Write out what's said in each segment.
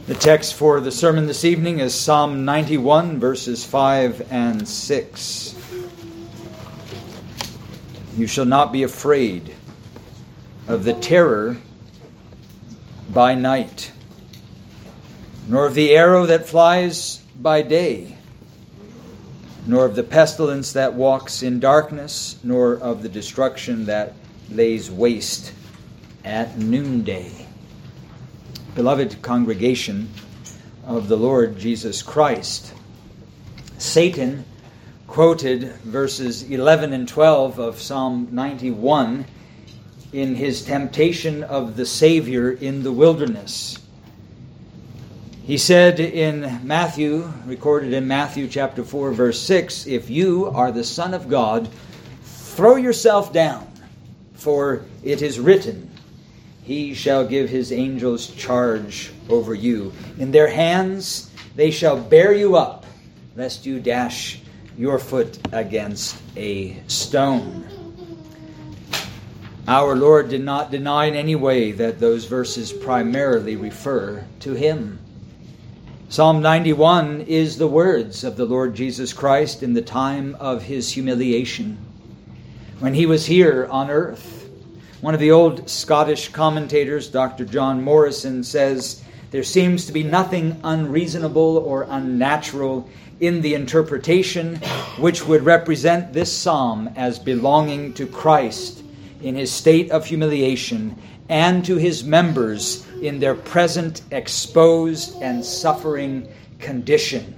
The text for the sermon this evening is Psalm 91, verses 5 and 6. You shall not be afraid of the terror by night, nor of the arrow that flies by day, nor of the pestilence that walks in darkness, nor of the destruction that lays waste at noonday. Beloved congregation of the Lord Jesus Christ, Satan quoted verses 11 and 12 of Psalm 91 in his temptation of the Savior in the wilderness. He said in Matthew, recorded in Matthew chapter 4, verse 6, "If you are the Son of God, throw yourself down, for it is written, He shall give his angels charge over you. In their hands they shall bear you up, lest you dash your foot against a stone." Our Lord did not deny in any way that those verses primarily refer to Him. Psalm 91 is the words of the Lord Jesus Christ in the time of His humiliation, when He was here on earth. One of the old Scottish commentators, Dr. John Morrison, says, "There seems to be nothing unreasonable or unnatural in the interpretation which would represent this psalm as belonging to Christ in His state of humiliation and to His members in their present exposed and suffering condition."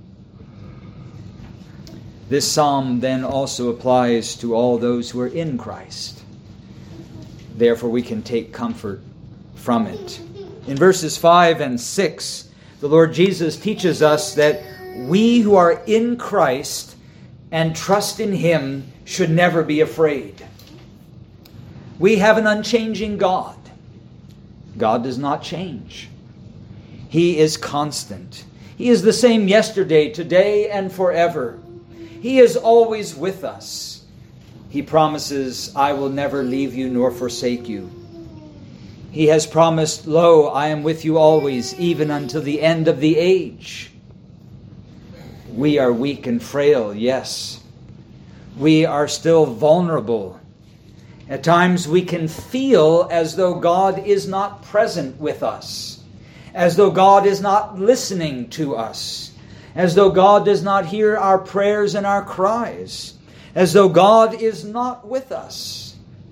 This psalm then also applies to all those who are in Christ. Therefore, we can take comfort from it. In verses 5 and 6, the Lord Jesus teaches us that we who are in Christ and trust in Him should never be afraid. We have an unchanging God. God does not change. He is constant. He is the same yesterday, today, and forever. He is always with us. He promises, "I will never leave you nor forsake you." He has promised, "Lo, I am with you always, even until the end of the age." We are weak and frail, yes. We are still vulnerable. At times we can feel as though God is not present with us, as though God is not listening to us, as though God does not hear our prayers and our cries, as though God is not with us.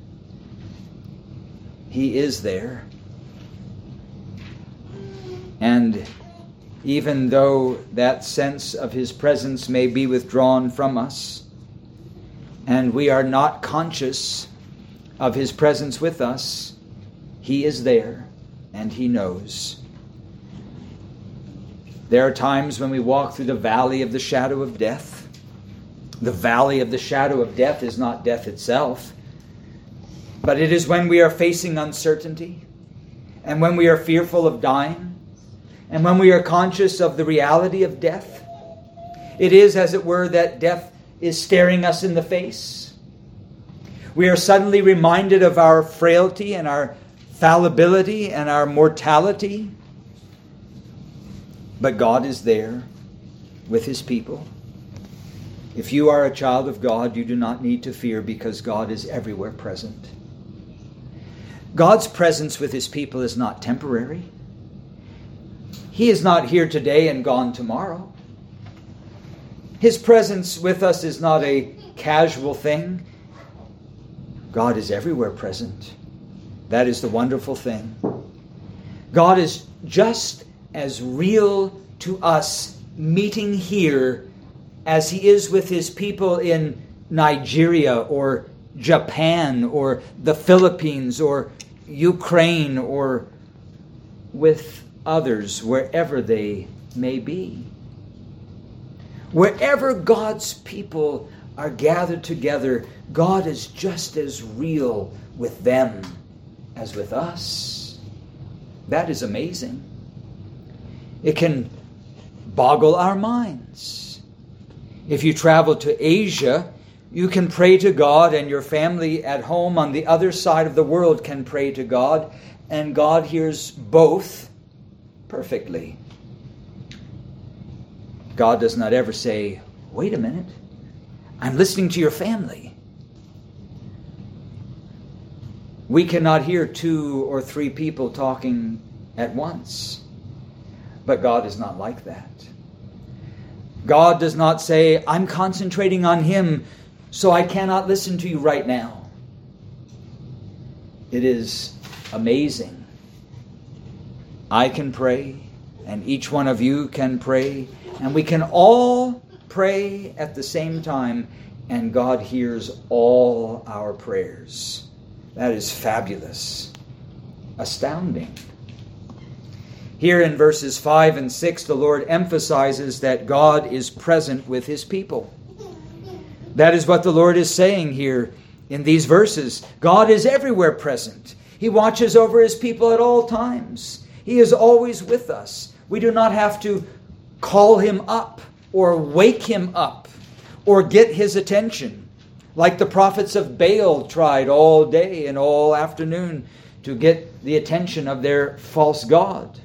He is there. And even though that sense of His presence may be withdrawn from us, and we are not conscious of His presence with us, He is there and He knows. There are times when we walk through the valley of the shadow of death. The valley of the shadow of death is not death itself, but it is when we are facing uncertainty, and when we are fearful of dying, and when we are conscious of the reality of death. It is, as it were, that death is staring us in the face. We are suddenly reminded of our frailty and our fallibility and our mortality. But God is there with His people. If you are a child of God, you do not need to fear, because God is everywhere present. God's presence with His people is not temporary. He is not here today and gone tomorrow. His presence with us is not a casual thing. God is everywhere present. That is the wonderful thing. God is just as real to us meeting here as He is with His people in Nigeria or Japan or the Philippines or Ukraine or with others, wherever they may be. Wherever God's people are gathered together, God is just as real with them as with us. That is amazing. It can boggle our minds. If you travel to Asia, you can pray to God, and your family at home on the other side of the world can pray to God, and God hears both perfectly. God does not ever say, wait a minute, I'm listening to your family. We cannot hear 2 or 3 people talking at once. But God is not like that. God does not say, I'm concentrating on Him, so I cannot listen to you right now. It is amazing. I can pray, and each one of you can pray, and we can all pray at the same time, and God hears all our prayers. That is fabulous, astounding. Here in verses 5 and 6, the Lord emphasizes that God is present with His people. That is what the Lord is saying here in these verses. God is everywhere present. He watches over His people at all times. He is always with us. We do not have to call Him up or wake Him up or get His attention, like the prophets of Baal tried all day and all afternoon to get the attention of their false god.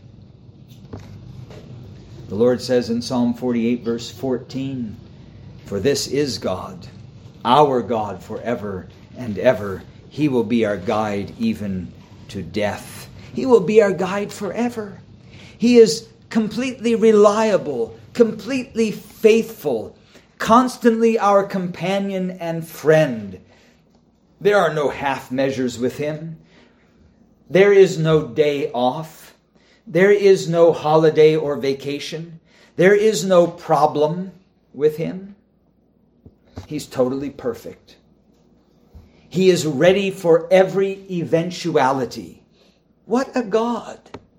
The Lord says in Psalm 48, verse 14, for this is God, our God forever and ever. He will be our guide even to death. He will be our guide forever. He is completely reliable, completely faithful, constantly our companion and friend. There are no half measures with Him. There is no day off. There is no holiday or vacation. There is no problem with Him. He's totally perfect. He is ready for every eventuality. What a God!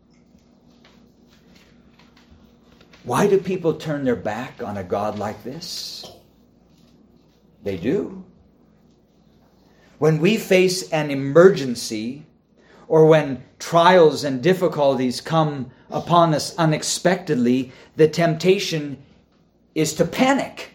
Why do people turn their back on a God like this? They do. When we face an emergency, or when trials and difficulties come upon us unexpectedly, the temptation is to panic.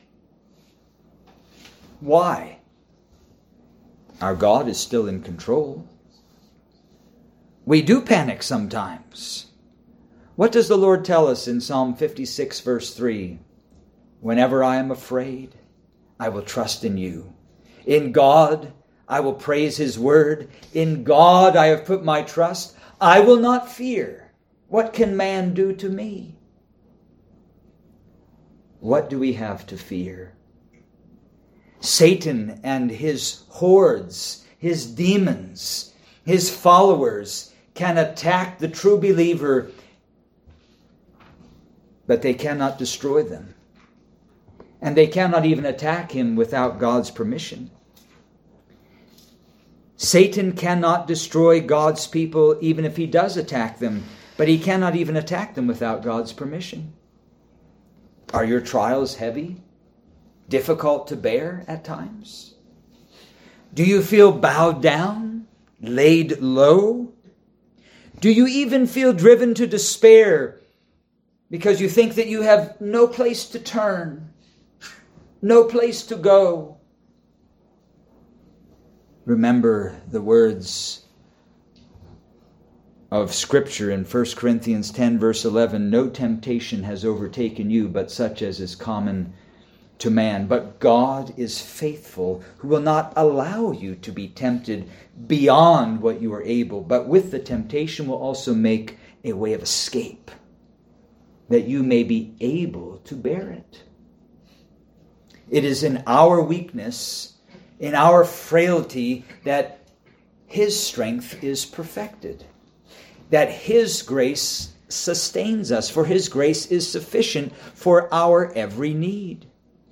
Why? Our God is still in control. We do panic sometimes. What does the Lord tell us in Psalm 56, verse 3? Whenever I am afraid, I will trust in you. In God, I will praise His word. In God, I have put my trust. I will not fear. What can man do to me? What do we have to fear? Satan and his hordes, his demons, his followers can attack the true believer, but they cannot destroy them. And they cannot even attack him without God's permission. Satan cannot destroy God's people even if he does attack them, but he cannot even attack them without God's permission. Are your trials heavy, difficult to bear at times? Do you feel bowed down, laid low? Do you even feel driven to despair because you think that you have no place to turn, no place to go? Remember the words of Scripture in 1 Corinthians 10, verse 11, no temptation has overtaken you but such as is common to man. But God is faithful, who will not allow you to be tempted beyond what you are able, but with the temptation will also make a way of escape, that you may be able to bear it. It is in our weakness, in our frailty, that His strength is perfected, that His grace sustains us, for His grace is sufficient for our every need.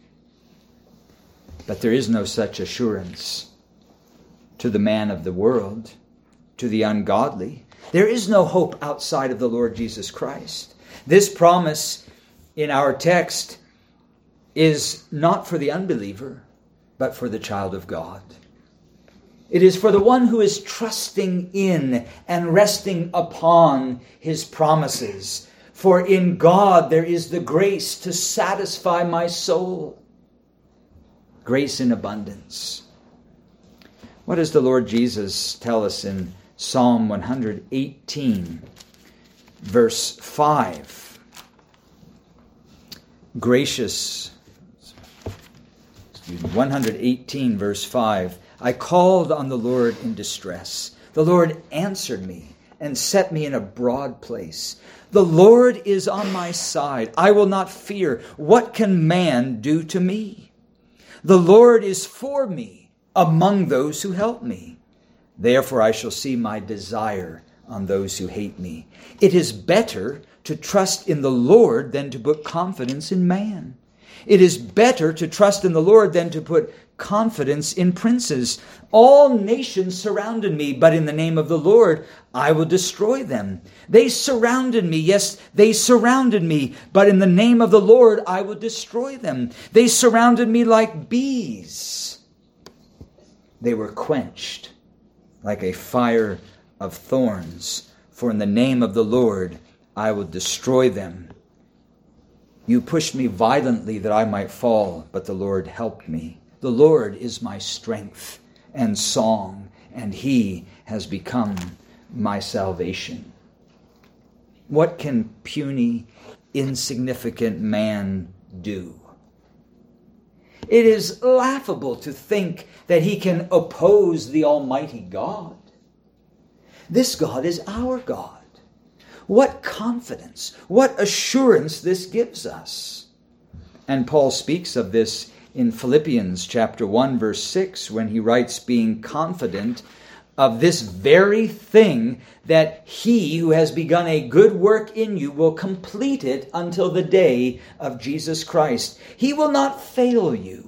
But there is no such assurance to the man of the world, to the ungodly. There is no hope outside of the Lord Jesus Christ. This promise in our text is not for the unbeliever, but for the child of God. It is for the one who is trusting in and resting upon His promises. For in God there is the grace to satisfy my soul. Grace in abundance. What does the Lord Jesus tell us in Psalm 118, verse 5. Gracious, 118, verse 5. I called on the Lord in distress. The Lord answered me and set me in a broad place. The Lord is on my side. I will not fear. What can man do to me? The Lord is for me among those who help me. Therefore I shall see my desire on those who hate me. It is better to trust in the Lord than to put confidence in man. It is better to trust in the Lord than to put confidence in princes. All nations surrounded me, but in the name of the Lord I will destroy them. They surrounded me, yes, they surrounded me, but in the name of the Lord I will destroy them. They surrounded me like bees. They were quenched like a fire of thorns, for in the name of the Lord I will destroy them. You pushed me violently that I might fall, but the Lord helped me. The Lord is my strength and song, and he has become my salvation. What can puny, insignificant man do? It is laughable to think that he can oppose the Almighty God. This God is our God. What confidence, what assurance this gives us. And Paul speaks of this in Philippians chapter 1, verse 6, when he writes, being confident of this very thing, that he who has begun a good work in you will complete it until the day of Jesus Christ. He will not fail you.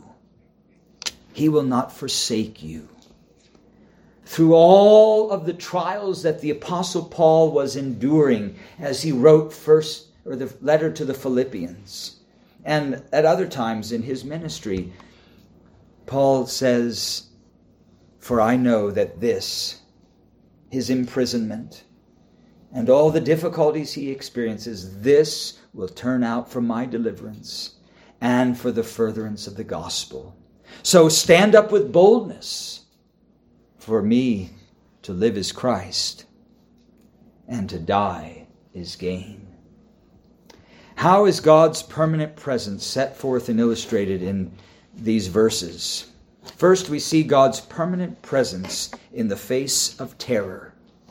He will not forsake you. Through all of the trials that the Apostle Paul was enduring as he wrote the letter to the Philippians, and at other times in his ministry, Paul says, for I know that this, his imprisonment, and all the difficulties he experiences, this will turn out for my deliverance and for the furtherance of the gospel. So stand up with boldness. For me, to live is Christ, and to die is gain. How is God's permanent presence set forth and illustrated in these verses? First, we see God's permanent presence in the face of terror.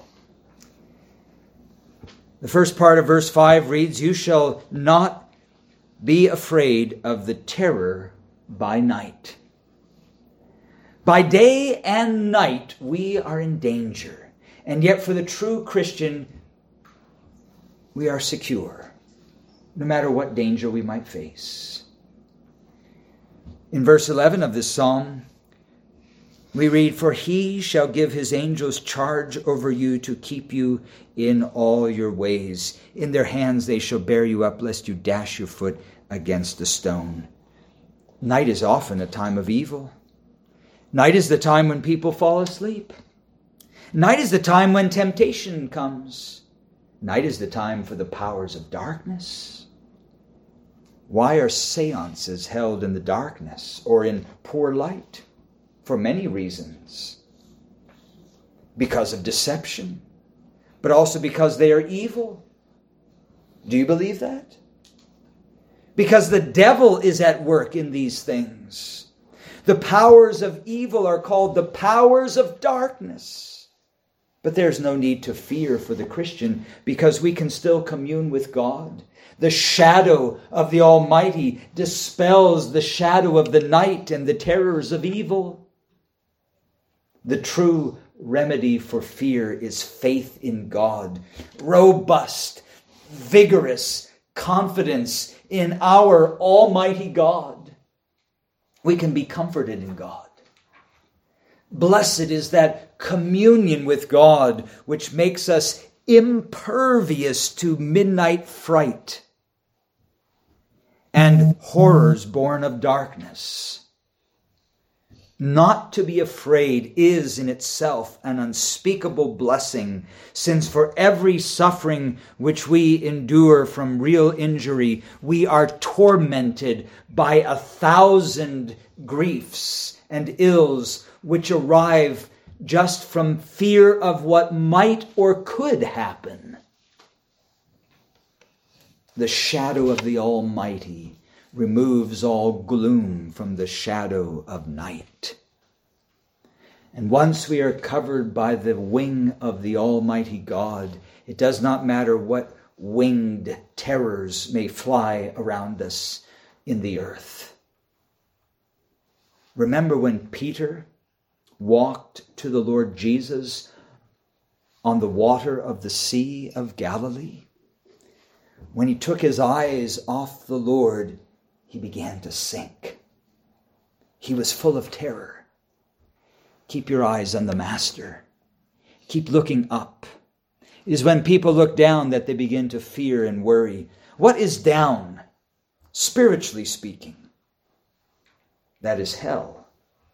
The first part of verse 5 reads, you shall not be afraid of the terror by night. By day and night we are in danger, and yet for the true Christian we are secure, no matter what danger we might face. In verse 11 of this psalm, we read, for he shall give his angels charge over you to keep you in all your ways. In their hands they shall bear you up, lest you dash your foot against a stone. Night is often a time of evil. Night is the time when people fall asleep. Night is the time when temptation comes. Night is the time for the powers of darkness. Why are seances held in the darkness or in poor light? For many reasons. Because of deception, but also because they are evil. Do you believe that? Because the devil is at work in these things. The powers of evil are called the powers of darkness. But there's no need to fear for the Christian, because we can still commune with God. The shadow of the Almighty dispels the shadow of the night and the terrors of evil. The true remedy for fear is faith in God. Robust, vigorous confidence in our Almighty God. We can be comforted in God. Blessed is that communion with God which makes us impervious to midnight fright and horrors born of darkness. Not to be afraid is in itself an unspeakable blessing, since for every suffering which we endure from real injury, we are tormented by 1,000 griefs and ills which arrive just from fear of what might or could happen. The shadow of the Almighty removes all gloom from the shadow of night. And once we are covered by the wing of the Almighty God, it does not matter what winged terrors may fly around us in the earth. Remember when Peter walked to the Lord Jesus on the water of the Sea of Galilee? When he took his eyes off the Lord, he began to sink. He was full of terror. Keep your eyes on the Master. Keep looking up. It is when people look down that they begin to fear and worry. What is down, spiritually speaking? That is hell.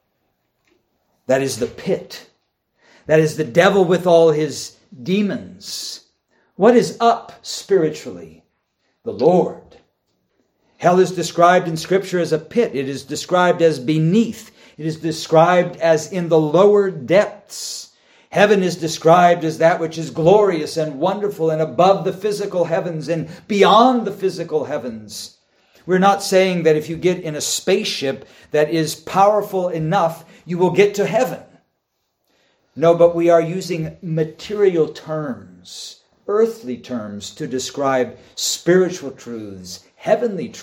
That is the pit. That is the devil with all his demons. What is up spiritually? The Lord. Hell is described in Scripture as a pit. It is described as beneath. It is described as in the lower depths. Heaven is described as that which is glorious and wonderful and above the physical heavens and beyond the physical heavens. We're not saying that if you get in a spaceship that is powerful enough, you will get to heaven. No, but we are using material terms, earthly terms, to describe spiritual truths, heavenly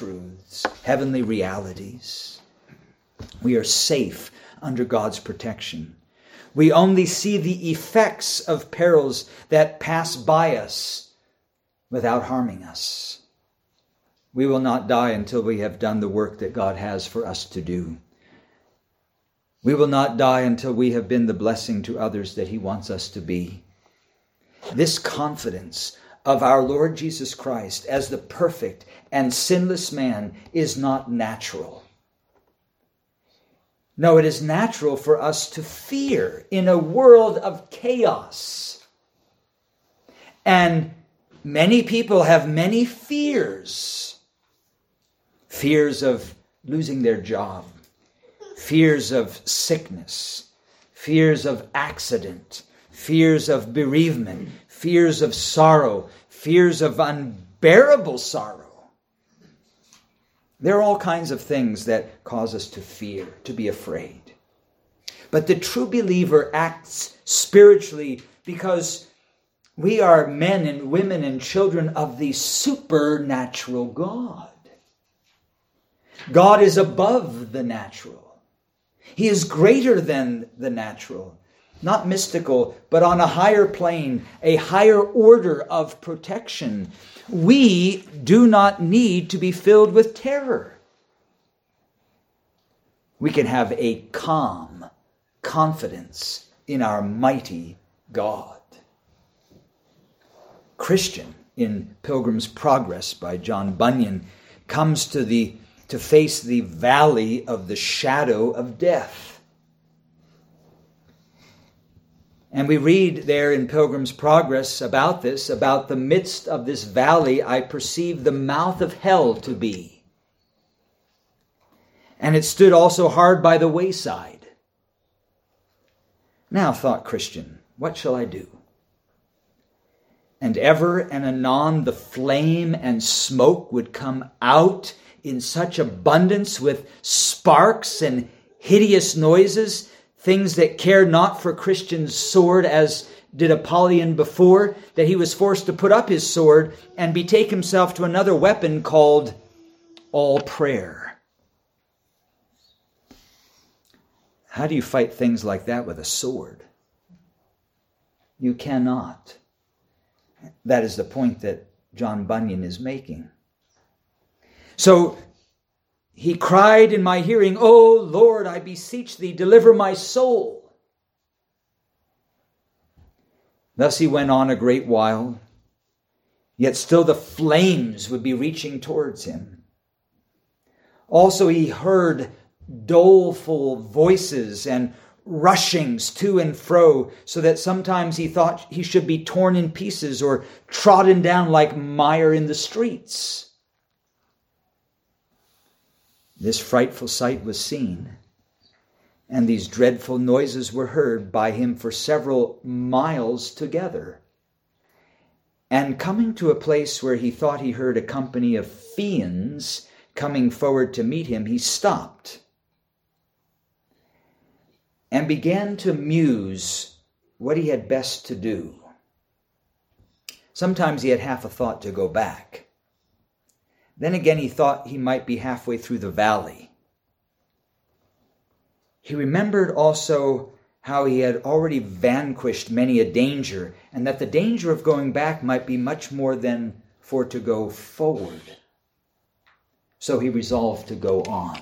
realities. We are safe under God's protection. We only see the effects of perils that pass by us without harming us. We will not die until we have done the work that God has for us to do. We will not die until we have been the blessing to others that He wants us to be. This confidence of our Lord Jesus Christ as the perfect and sinless man is not natural. No, it is natural for us to fear in a world of chaos. And many people have many fears. Fears of losing their job. Fears of sickness. Fears of accident. Fears of bereavement. Fears of sorrow. Fears of unbearable sorrow. There are all kinds of things that cause us to fear, to be afraid. But the true believer acts spiritually because we are men and women and children of the supernatural God. God is above the natural. He is greater than the natural. Not mystical, but on a higher plane, a higher order of protection. We do not need to be filled with terror. We can have a calm confidence in our mighty God. Christian, in Pilgrim's Progress by John Bunyan, comes to face the valley of the shadow of death. And we read there in Pilgrim's Progress about this, about the midst of this valley, I perceive the mouth of hell to be. And it stood also hard by the wayside. Now, thought Christian, what shall I do? And ever and anon the flame and smoke would come out in such abundance with sparks and hideous noises, things that cared not for Christian's sword as did Apollyon before, that he was forced to put up his sword and betake himself to another weapon called all prayer. How do you fight things like that with a sword? You cannot. That is the point that John Bunyan is making. So he cried in my hearing, O Lord, I beseech thee, deliver my soul. Thus he went on a great while, yet still the flames would be reaching towards him. Also he heard doleful voices and rushings to and fro, so that sometimes he thought he should be torn in pieces or trodden down like mire in the streets. This frightful sight was seen, and these dreadful noises were heard by him for several miles together. And coming to a place where he thought he heard a company of fiends coming forward to meet him, he stopped and began to muse what he had best to do. Sometimes he had half a thought to go back. Then again, he thought he might be halfway through the valley. He remembered also how he had already vanquished many a danger, and that the danger of going back might be much more than for to go forward. So he resolved to go on.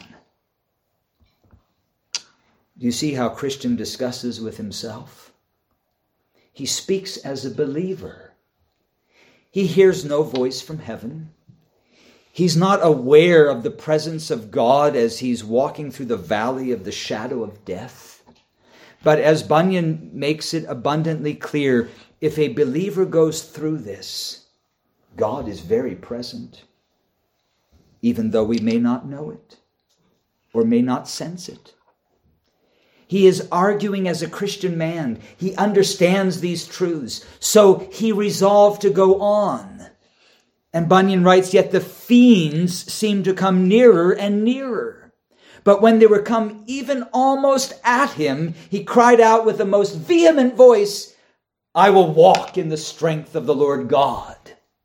Do you see how Christian discusses with himself? He speaks as a believer. He hears no voice from heaven. He's not aware of the presence of God as he's walking through the valley of the shadow of death. But as Bunyan makes it abundantly clear, if a believer goes through this, God is very present, even though we may not know it or may not sense it. He is arguing as a Christian man. He understands these truths, so he resolved to go on. And Bunyan writes, yet the fiends seemed to come nearer and nearer. But when they were come even almost at him, he cried out with the most vehement voice, I will walk in the strength of the Lord God.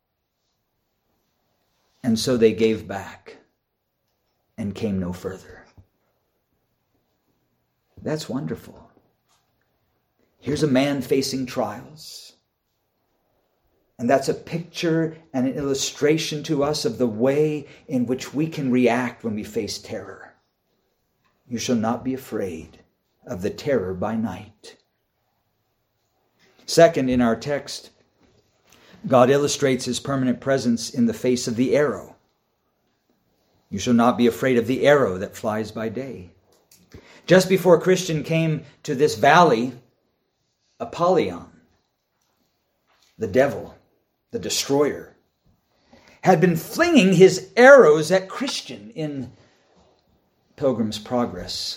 And so they gave back and came no further. That's wonderful. Here's a man facing trials. And that's a picture and an illustration to us of the way in which we can react when we face terror. You shall not be afraid of the terror by night. Second, in our text, God illustrates his permanent presence in the face of the arrow. You shall not be afraid of the arrow that flies by day. Just before Christian came to this valley, Apollyon, the devil, the destroyer, had been flinging his arrows at Christian in Pilgrim's Progress.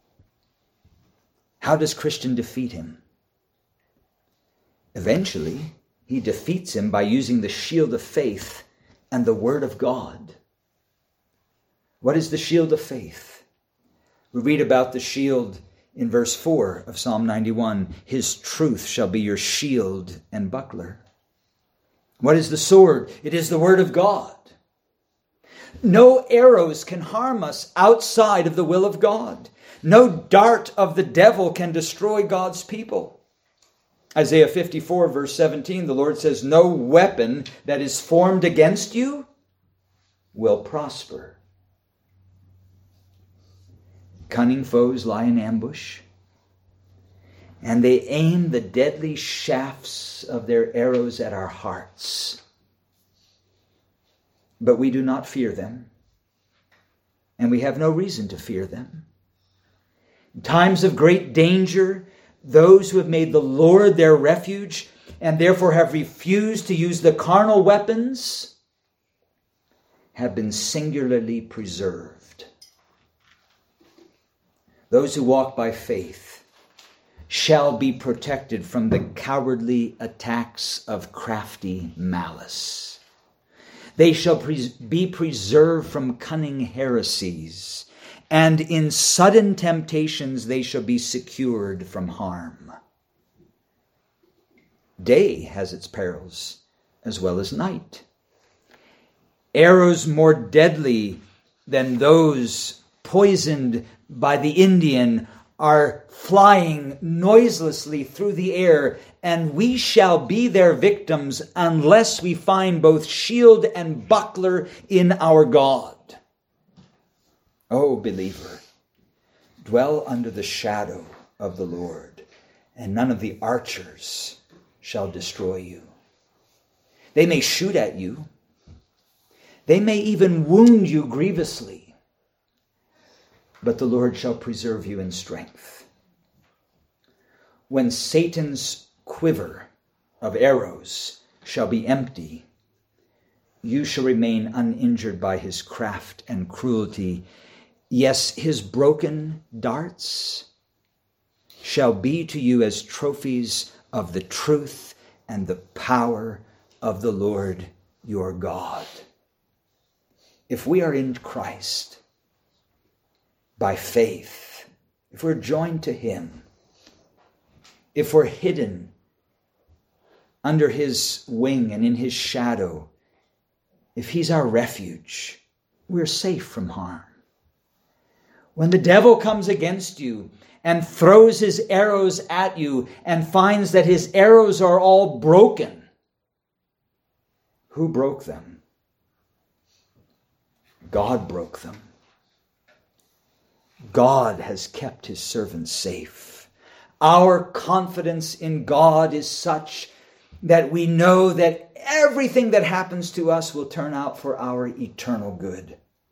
How does Christian defeat him? Eventually, he defeats him by using the shield of faith and the word of God. What is the shield of faith? We read about the shield in verse 4 of Psalm 91. His truth shall be your shield and buckler. What is the sword? It is the word of God. No arrows can harm us outside of the will of God. No dart of the devil can destroy God's people. Isaiah 54 verse 17, the Lord says, no weapon that is formed against you will prosper. Cunning foes lie in ambush, and they aim the deadly shafts of their arrows at our hearts. But we do not fear them, and we have no reason to fear them. In times of great danger, those who have made the Lord their refuge and therefore have refused to use the carnal weapons have been singularly preserved. Those who walk by faith shall be protected from the cowardly attacks of crafty malice. They shall be preserved from cunning heresies, and in sudden temptations they shall be secured from harm. Day has its perils as well as night. Arrows more deadly than those poisoned by the Indian are flying noiselessly through the air, and we shall be their victims unless we find both shield and buckler in our God. O believer, dwell under the shadow of the Lord, and none of the archers shall destroy you. They may shoot at you. They may even wound you grievously, but the Lord shall preserve you in strength. When Satan's quiver of arrows shall be empty, you shall remain uninjured by his craft and cruelty. Yes, his broken darts shall be to you as trophies of the truth and the power of the Lord your God. If we are in Christ by faith, if we're joined to him, if we're hidden under his wing and in his shadow, if he's our refuge, we're safe from harm. When the devil comes against you and throws his arrows at you and finds that his arrows are all broken, who broke them? God broke them. God has kept his servants safe. Our confidence in God is such that we know that everything that happens to us will turn out for our eternal good.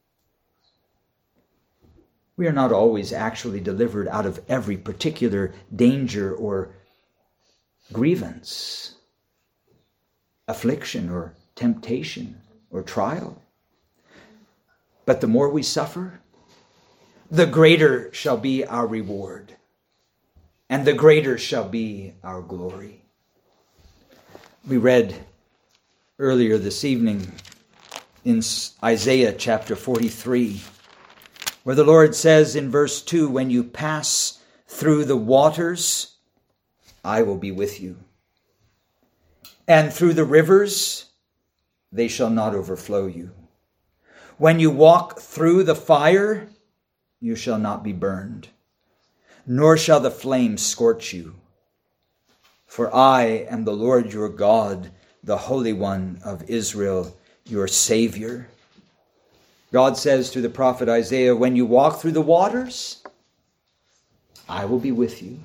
We are not always actually delivered out of every particular danger or grievance, affliction or temptation or trial. But the more we suffer, the greater shall be our reward, and the greater shall be our glory. We read earlier this evening in Isaiah chapter 43, where the Lord says in verse 2, when you pass through the waters, I will be with you. And through the rivers, they shall not overflow you. When you walk through the fire, you shall not be burned, nor shall the flame scorch you. For I am the Lord your God, the Holy One of Israel, your Savior. God says to the prophet Isaiah, when you walk through the waters, I will be with you.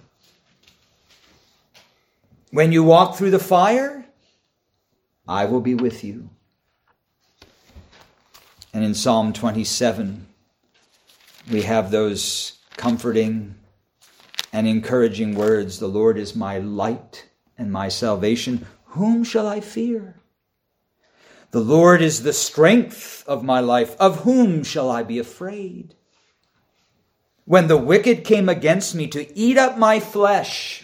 When you walk through the fire, I will be with you. And in Psalm 27, we have those comforting and encouraging words. The Lord is my light and my salvation. Whom shall I fear? The Lord is the strength of my life. Of whom shall I be afraid? When the wicked came against me to eat up my flesh,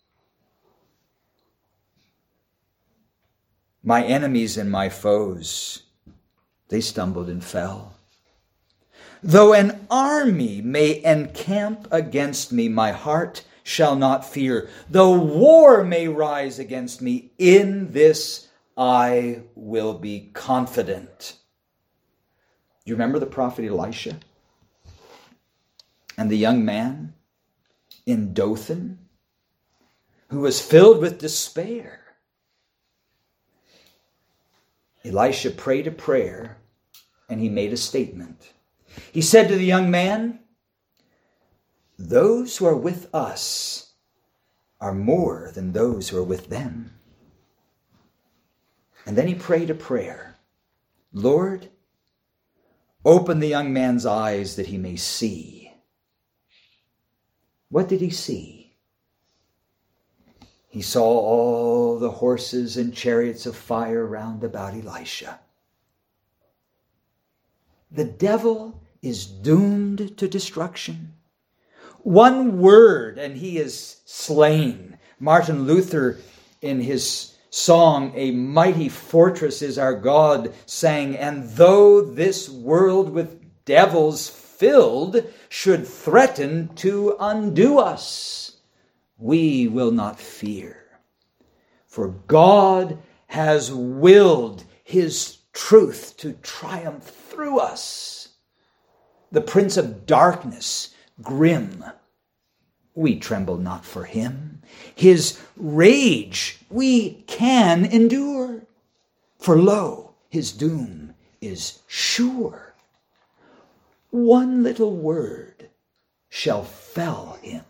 my enemies and my foes, they stumbled and fell. Though an army may encamp against me, my heart shall not fear. Though war may rise against me, in this I will be confident. Do you remember the prophet Elisha? And the young man in Dothan who was filled with despair. Elisha prayed a prayer and he made a statement. He said to the young man, those who are with us are more than those who are with them. And then he prayed a prayer. Lord, open the young man's eyes that he may see. What did he see? He saw all the horses and chariots of fire round about Elisha. The devil is doomed to destruction. One word and he is slain. Martin Luther, in his song, A Mighty Fortress is Our God, sang, and though this world with devils filled should threaten to undo us, we will not fear. For God has willed his truth to triumph through us. The prince of darkness, grim, we tremble not for him. His rage we can endure. For lo, his doom is sure. One little word shall fell him.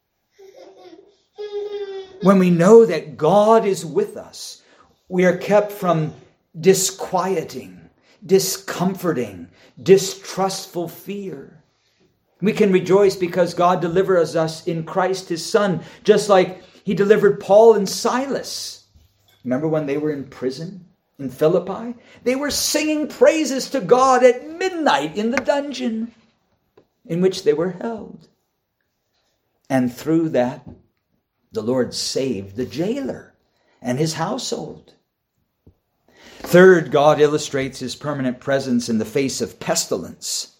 When we know that God is with us, we are kept from disquieting, discomforting, distrustful fear. We can rejoice because God delivers us in Christ his Son, just like he delivered Paul and Silas. Remember when they were in prison in Philippi? They were singing praises to God at midnight in the dungeon in which they were held. And through that, the Lord saved the jailer and his household. Third, God illustrates his permanent presence in the face of pestilence.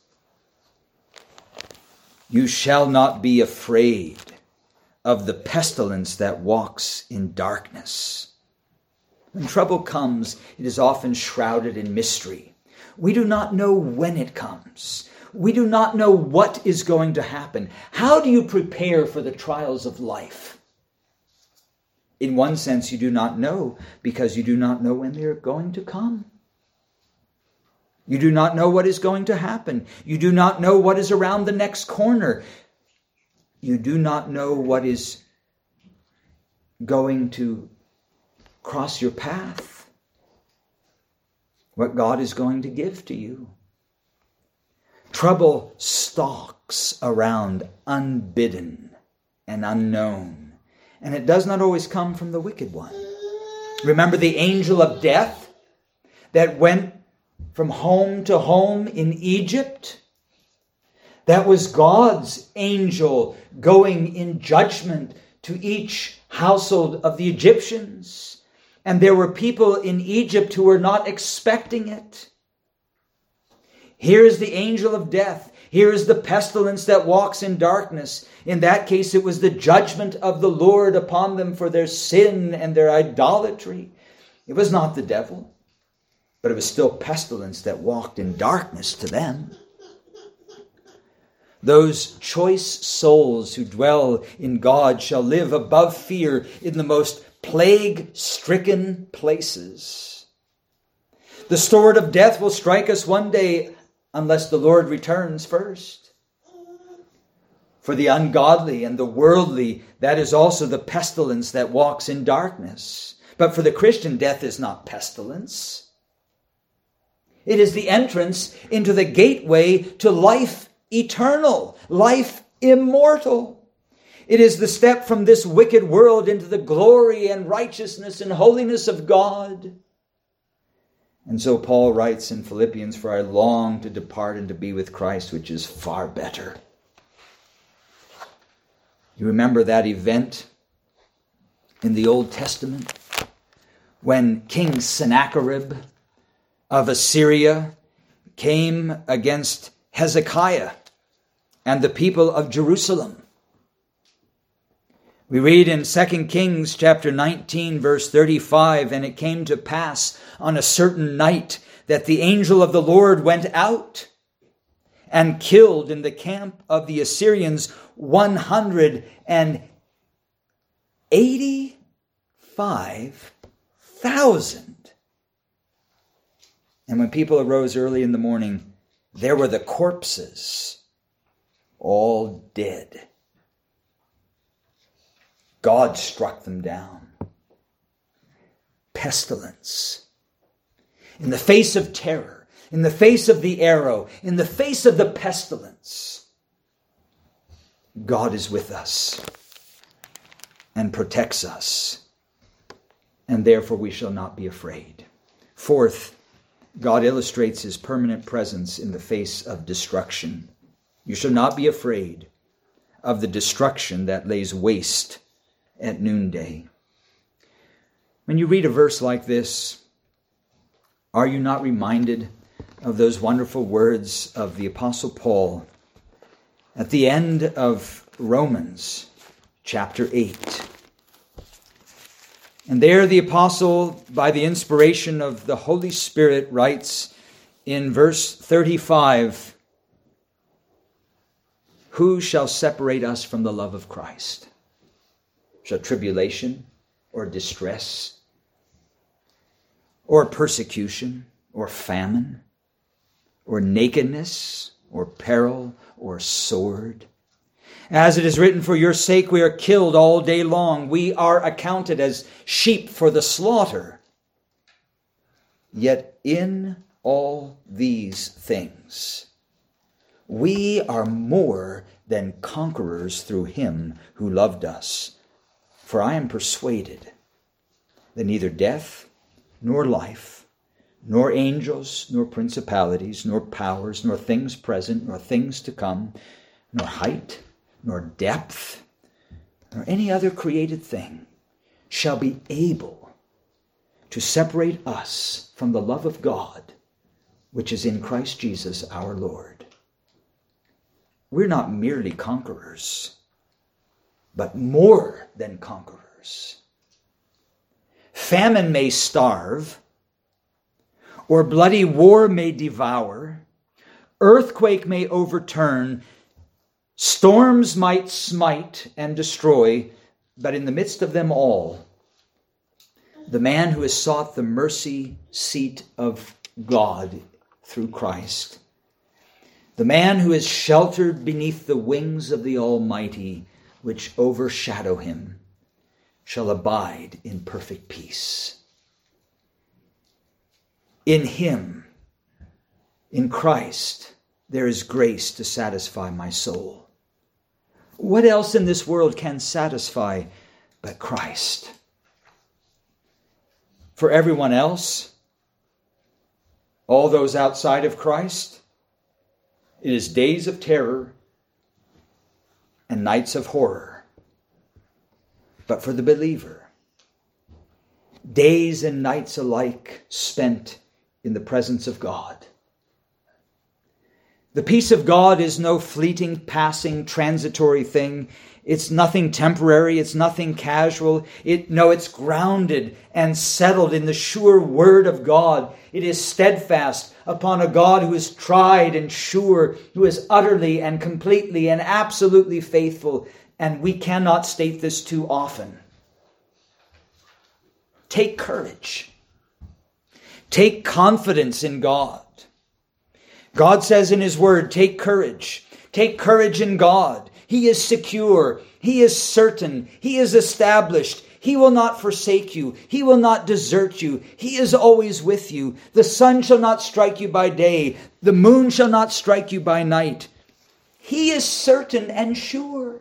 You shall not be afraid of the pestilence that walks in darkness. When trouble comes, it is often shrouded in mystery. We do not know when it comes. We do not know what is going to happen. How do you prepare for the trials of life? In one sense, you do not know because you do not know when they're going to come. You do not know what is going to happen. You do not know what is around the next corner. You do not know what is going to cross your path, what God is going to give to you. Trouble stalks around unbidden and unknown, and it does not always come from the wicked one. Remember the angel of death that went from home to home in Egypt? That was God's angel going in judgment to each household of the Egyptians. And there were people in Egypt who were not expecting it. Here is the angel of death. Here is the pestilence that walks in darkness. In that case, it was the judgment of the Lord upon them for their sin and their idolatry. It was not the devil, but it was still pestilence that walked in darkness to them. Those choice souls who dwell in God shall live above fear in the most plague-stricken places. The sword of death will strike us one day unless the Lord returns first. For the ungodly and the worldly, that is also the pestilence that walks in darkness. But for the Christian, death is not pestilence. It is the entrance into the gateway to life eternal, life immortal. It is the step from this wicked world into the glory and righteousness and holiness of God. And so Paul writes in Philippians, "For I long to depart and to be with Christ, which is far better." You remember that event in the Old Testament when King Sennacherib of Assyria came against Hezekiah and the people of Jerusalem. We read in 2 Kings chapter 19, verse 35, "And it came to pass on a certain night that the angel of the Lord went out and killed in the camp of the Assyrians 185,000. And when people arose early in the morning, there were the corpses, all dead. God struck them down. Pestilence. In the face of terror, in the face of the arrow, in the face of the pestilence, God is with us and protects us, and therefore we shall not be afraid. Fourth, God illustrates his permanent presence in the face of destruction. You shall not be afraid of the destruction that lays waste at noonday. When you read a verse like this, are you not reminded of those wonderful words of the Apostle Paul at the end of Romans chapter 8? And there the apostle, by the inspiration of the Holy Spirit, writes in verse 35, "Who shall separate us from the love of Christ? Shall tribulation or distress or persecution or famine or nakedness or peril or sword? As it is written, for your sake we are killed all day long. We are accounted as sheep for the slaughter. Yet in all these things we are more than conquerors through him who loved us. For I am persuaded that neither death, nor life, nor angels, nor principalities, nor powers, nor things present, nor things to come, nor height, nor depth, nor any other created thing shall be able to separate us from the love of God, which is in Christ Jesus our Lord. We're not merely conquerors, but more than conquerors. Famine may starve, or bloody war may devour, earthquake may overturn, storms might smite and destroy, but in the midst of them all, the man who has sought the mercy seat of God through Christ, the man who is sheltered beneath the wings of the Almighty, which overshadow him, shall abide in perfect peace. In him, in Christ, there is grace to satisfy my soul. What else in this world can satisfy but Christ? For everyone else, all those outside of Christ, it is days of terror and nights of horror. But for the believer, days and nights alike spent in the presence of God. The peace of God is no fleeting, passing, transitory thing. It's nothing temporary. It's nothing casual. It's grounded and settled in the sure word of God. It is steadfast upon a God who is tried and sure, who is utterly and completely and absolutely faithful. And we cannot state this too often. Take courage. Take confidence in God. God says in his word, take courage. Take courage in God. He is secure. He is certain. He is established. He will not forsake you. He will not desert you. He is always with you. The sun shall not strike you by day. The moon shall not strike you by night. He is certain and sure.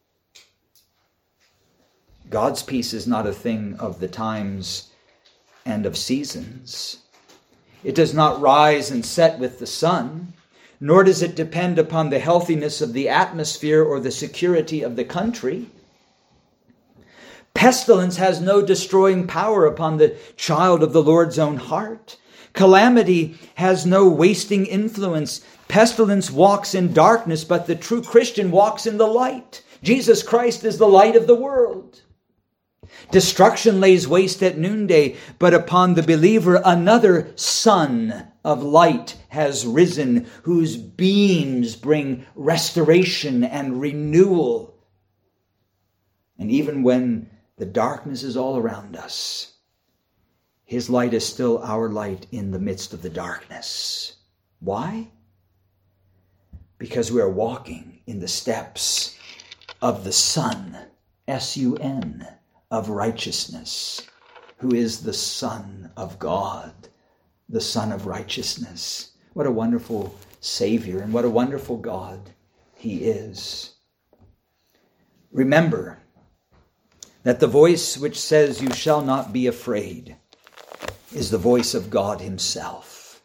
God's peace is not a thing of the times and of seasons. It does not rise and set with the sun, nor does it depend upon the healthiness of the atmosphere or the security of the country. Pestilence has no destroying power upon the child of the Lord's own heart. Calamity has no wasting influence. Pestilence walks in darkness, but the true Christian walks in the light. Jesus Christ is the light of the world. Destruction lays waste at noonday, but upon the believer another sun of light has risen, whose beams bring restoration and renewal. And even when the darkness is all around us, his light is still our light in the midst of the darkness. Why? Because we are walking in the steps of the Son, S-U-N, of righteousness, who is the Son of God, the Son of righteousness. What a wonderful Savior and what a wonderful God he is. Remember that the voice which says you shall not be afraid is the voice of God himself,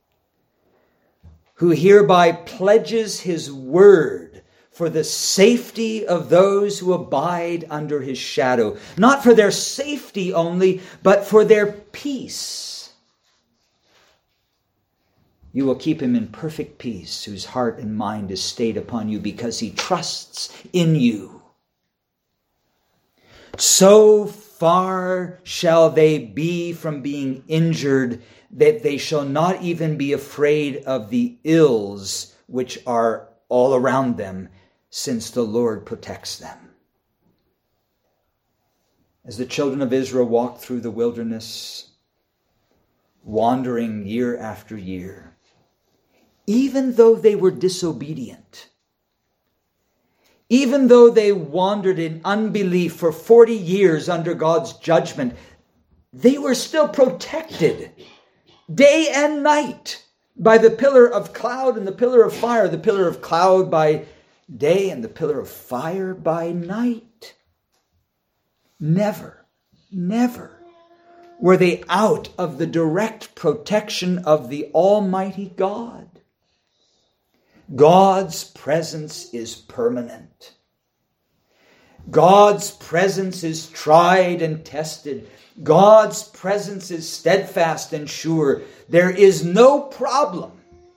who hereby pledges his word for the safety of those who abide under his shadow. Not for their safety only, but for their peace. You will keep him in perfect peace, whose heart and mind is stayed upon you, because he trusts in you. So far shall they be from being injured, that they shall not even be afraid of the ills which are all around them, since the Lord protects them. As the children of Israel walked through the wilderness, wandering year after year, even though they were disobedient, even though they wandered in unbelief for 40 years under God's judgment, they were still protected day and night by the pillar of cloud and the pillar of fire, the pillar of cloud by day and the pillar of fire by night. Never were they out of the direct protection of the Almighty God. God's presence is permanent. God's presence is tried and tested. God's presence is steadfast and sure. There is no problem,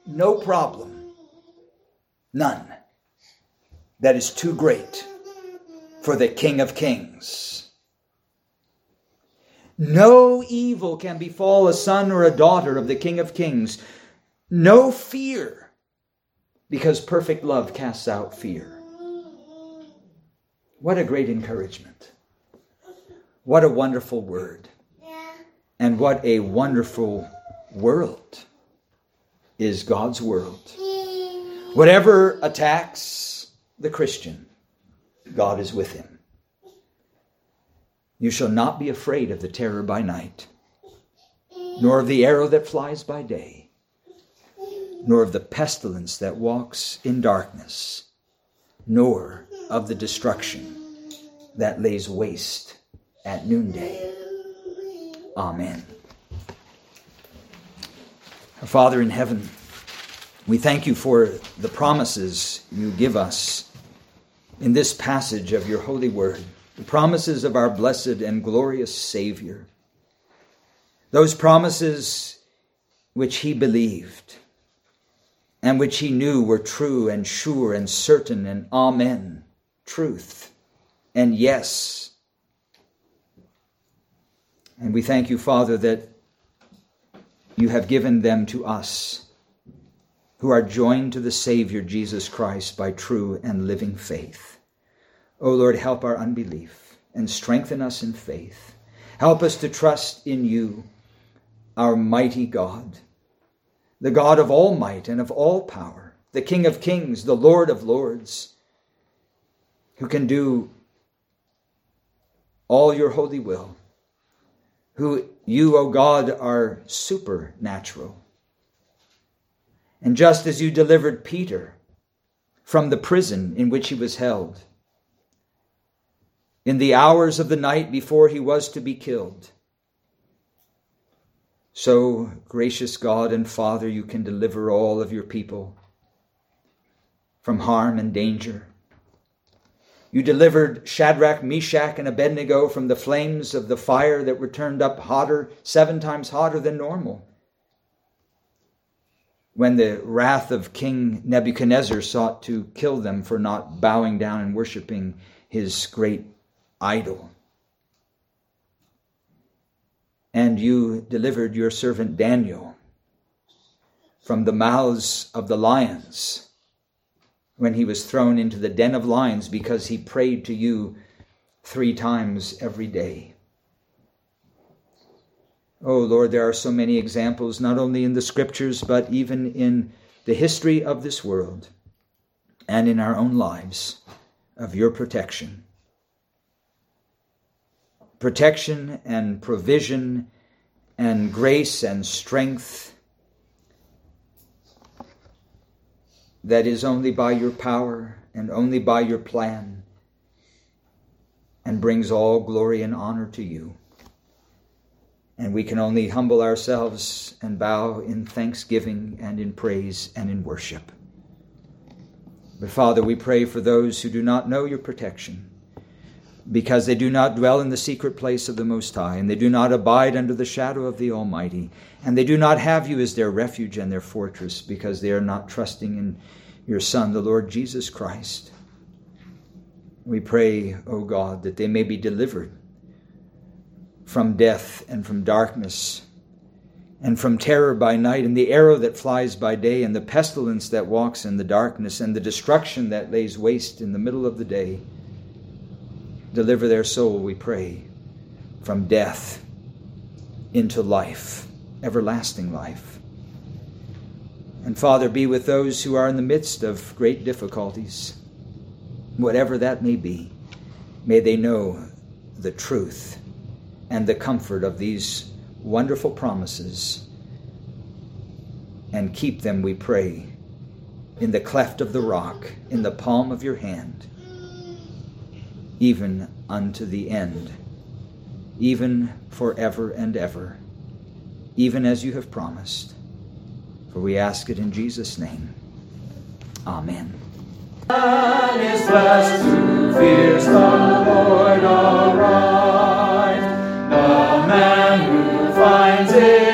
none, that is too great for the King of Kings. No evil can befall a son or a daughter of the King of Kings. No fear, because perfect love casts out fear. What a great encouragement. What a wonderful word. And what a wonderful world is God's world. Whatever attacks the Christian, God is with him. You shall not be afraid of the terror by night, nor of the arrow that flies by day, nor of the pestilence that walks in darkness, nor of the destruction that lays waste at noonday. Amen. Our Father in heaven, we thank you for the promises you give us in this passage of your holy word, the promises of our blessed and glorious Savior, those promises which he believed and which he knew were true and sure and certain and amen, truth and yes. And we thank you, Father, that you have given them to us who are joined to the Savior Jesus Christ by true and living faith. O Lord, help our unbelief and strengthen us in faith. Help us to trust in you, our mighty God, the God of all might and of all power, the King of kings, the Lord of lords, who can do all your holy will, who you, O God, are supernatural. And just as you delivered Peter from the prison in which he was held, in the hours of the night before he was to be killed, so, gracious God and Father, you can deliver all of your people from harm and danger. You delivered Shadrach, Meshach, and Abednego from the flames of the fire that were turned up hotter, 7 times hotter than normal, when the wrath of King Nebuchadnezzar sought to kill them for not bowing down and worshiping his great idol. And you delivered your servant Daniel from the mouths of the lions when he was thrown into the den of lions because he prayed to you 3 times every day. Oh Lord, there are so many examples, not only in the scriptures, but even in the history of this world and in our own lives, of your protection. Protection and provision and grace and strength that is only by your power and only by your plan, and brings all glory and honor to you. And we can only humble ourselves and bow in thanksgiving and in praise and in worship. But Father, we pray for those who do not know your protection, because they do not dwell in the secret place of the Most High, and they do not abide under the shadow of the Almighty, and they do not have you as their refuge and their fortress, because they are not trusting in your Son, the Lord Jesus Christ. We pray, O God, that they may be delivered from death and from darkness and from terror by night, and the arrow that flies by day, and the pestilence that walks in the darkness, and the destruction that lays waste in the middle of the day. Deliver their soul, we pray, from death into life, everlasting life. And Father, be with those who are in the midst of great difficulties, whatever that may be. May they know the truth and the comfort of these wonderful promises, and keep them, we pray, in the cleft of the rock, in the palm of your hand, even unto the end, even forever and ever, even as you have promised. For we ask it in Jesus' name. Amen. Man is blessed who fears the Lord aright. The man who finds it